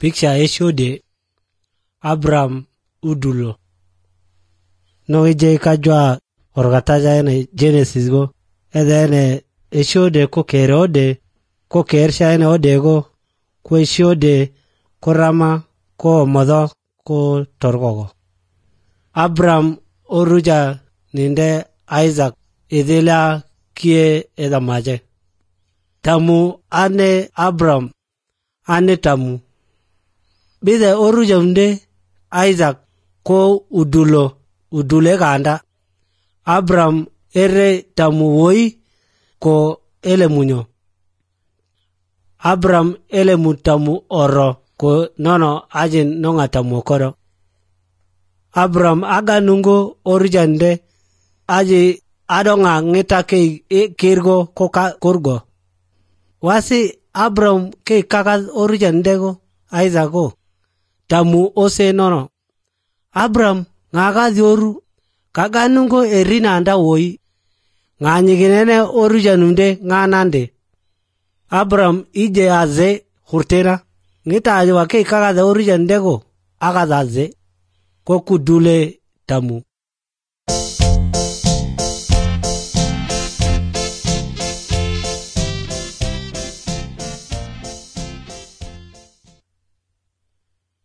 picture eshode Abraham udulo no ije kajwa orgataja ene Genesis go edene eshode ko kerode ko kersha ene odego ko eshode ko rama ko modo ko torgogo Abraham oruja ninde Isaac edela kie edamaje tamu ane Abraham ane tamu bide oruja unde Isaac ko udule ganda Abraham ere tamu woi ko ele munyo Abraham ele mutamu oro ko nono ajin nonga tamu koro Abraham aga nungo orijande aji adonga ngita ke kirgo ko ka kurgo wasi Abraham ke kaka orijande go Isaac go tamu ose nono Abraham ngaga dioru kaga nungo erina anda woi nganyiginene orijanunde nganande Abraham ije aze hurtena ngita aji wake kaga da orijande go aga daze ko kudule tamu